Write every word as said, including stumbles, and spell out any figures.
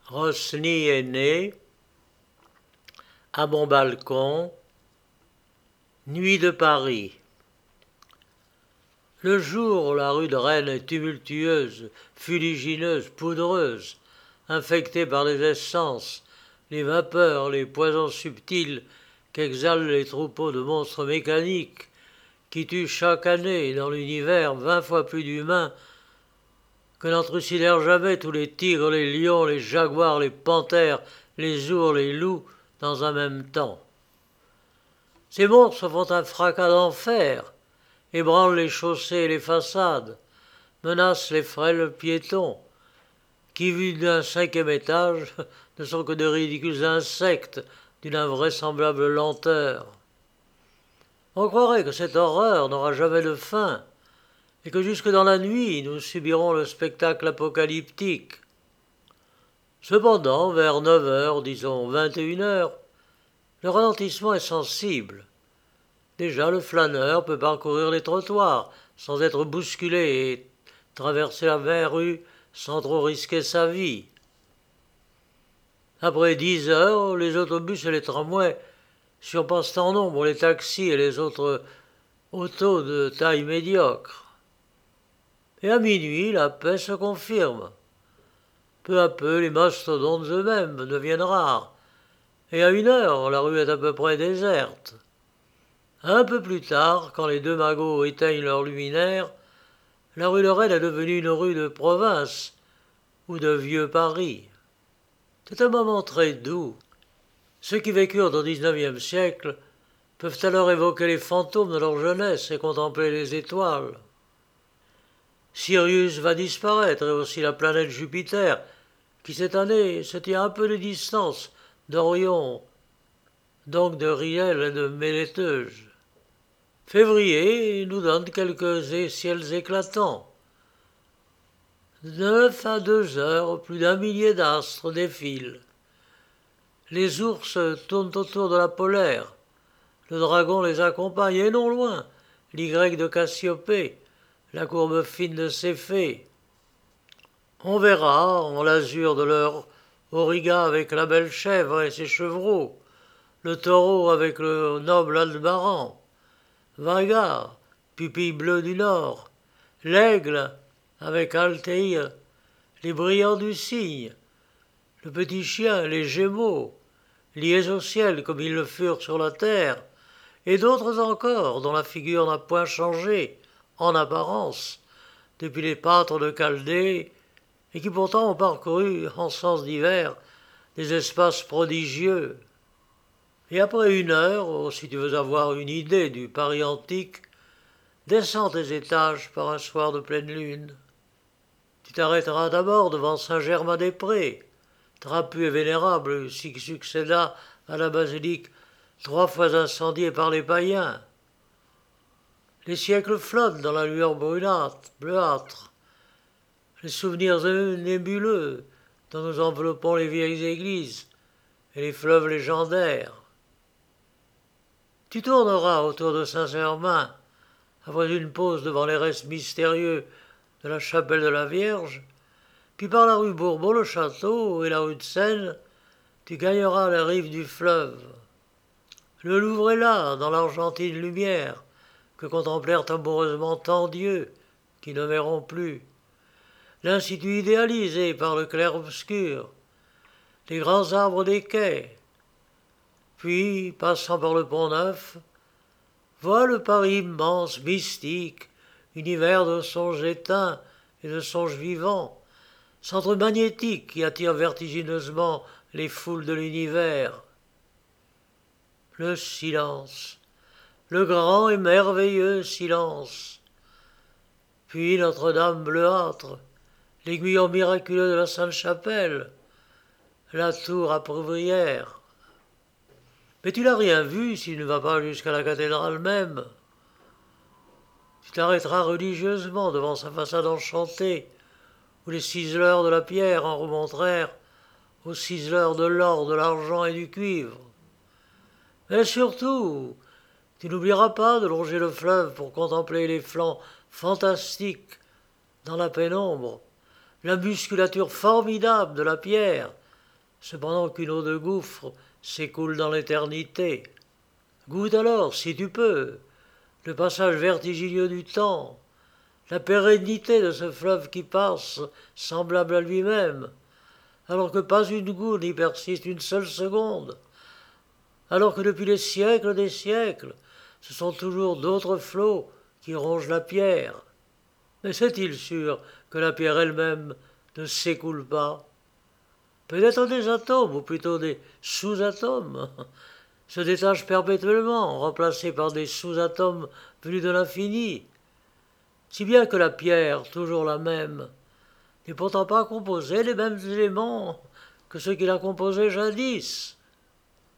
Rosny est né, à mon balcon, nuit de Paris. Le jour, la rue de Rennes est tumultueuse, fuligineuse, poudreuse, infectée par les essences, les vapeurs, les poisons subtils qu'exhalent les troupeaux de monstres mécaniques qui tuent chaque année dans l'univers vingt fois plus d'humains que n'entrucidèrent jamais tous les tigres, les lions, les jaguars, les panthères, les ours, les loups dans un même temps. Ces monstres font un fracas d'enfer, ébranlent les chaussées et les façades, menacent les frêles piétons, qui, vus d'un cinquième étage, ne sont que de ridicules insectes d'une invraisemblable lenteur. On croirait que cette horreur n'aura jamais de fin, et que jusque dans la nuit nous subirons le spectacle apocalyptique. Cependant, vers neuf heures, disons vingt et une heures, le ralentissement est sensible. Déjà le flâneur peut parcourir les trottoirs sans être bousculé et traverser la vraie rue sans trop risquer sa vie. Après dix heures, les autobus et les tramways surpassent en nombre les taxis et les autres autos de taille médiocre. Et à minuit, la paix se confirme. Peu à peu, les mastodontes eux-mêmes deviennent rares, et à une heure, la rue est à peu près déserte. Un peu plus tard, quand les deux magots éteignent leurs luminaires, la rue de Rennes est devenue une rue de province ou de vieux Paris. C'est un moment très doux. Ceux qui vécurent au dix-neuvième siècle peuvent alors évoquer les fantômes de leur jeunesse et contempler les étoiles. Sirius va disparaître et aussi la planète Jupiter, qui cette année se tient un peu de distance d'Orion, donc de Riel et de Méléteuge. Février nous donne quelques ciels éclatants. De neuf à deux heures, plus d'un millier d'astres défilent. Les ours tournent autour de la polaire. Le dragon les accompagne, et non loin, l'Y de Cassiopée, la courbe fine de Céphée. On verra, en l'azur de leur auriga avec la belle chèvre et ses chevreaux, le taureau avec le noble Aldebaran, Vaga, pupille bleue du Nord, l'aigle avec Altaïr, les brillants du cygne, le petit chien, les gémeaux, liés au ciel comme ils le furent sur la terre, et d'autres encore dont la figure n'a point changé, en apparence, depuis les pâtres de Chaldée, et qui pourtant ont parcouru, en sens divers, des espaces prodigieux. Et après une heure, oh, si tu veux avoir une idée du Paris antique, descends tes étages par un soir de pleine lune. Tu t'arrêteras d'abord devant Saint-Germain-des-Prés, trapu et vénérable, qui succéda à la basilique trois fois incendiée par les païens. Les siècles flottent dans la lueur brunâtre, bleuâtre. Les souvenirs nébuleux dont nous enveloppons les vieilles églises et les fleuves légendaires. Tu tourneras autour de Saint-Germain, après une pause devant les restes mystérieux de la chapelle de la Vierge, puis par la rue Bourbon-le-Château et la rue de Seine, tu gagneras les rives du fleuve. Le Louvre est là, dans l'argentine lumière, que contemplèrent amoureusement tant d'yeux qui ne verront plus. L'Institut idéalisé par le clair-obscur, les grands arbres des quais. Puis, passant par le Pont-Neuf, vois le Paris immense, mystique, univers de songes éteints et de songes vivants, centre magnétique qui attire vertigineusement les foules de l'univers. Le silence, le grand et merveilleux silence. Puis Notre-Dame bleuâtre, l'aiguillon miraculeux de la Sainte-Chapelle, la tour à Poivrière. Mais tu n'as rien vu si tu ne vas pas jusqu'à la cathédrale même. Tu t'arrêteras religieusement devant sa façade enchantée, où les ciseleurs de la pierre en remontèrent aux ciseleurs de l'or, de l'argent et du cuivre. Mais surtout, tu n'oublieras pas de longer le fleuve pour contempler les flancs fantastiques dans la pénombre, la musculature formidable de la pierre, cependant qu'une eau de gouffre s'écoule dans l'éternité. Goûte alors, si tu peux, le passage vertigineux du temps, la pérennité de ce fleuve qui passe, semblable à lui-même, alors que pas une goutte n'y persiste une seule seconde, alors que depuis les siècles des siècles, ce sont toujours d'autres flots qui rongent la pierre. Mais c'est-il sûr que la pierre elle-même ne s'écoule pas? Peut-être des atomes, ou plutôt des sous-atomes, se détachent perpétuellement, remplacés par des sous-atomes venus de l'infini, si bien que la pierre, toujours la même, n'est pourtant pas composée des mêmes éléments que ceux qui la composaient jadis.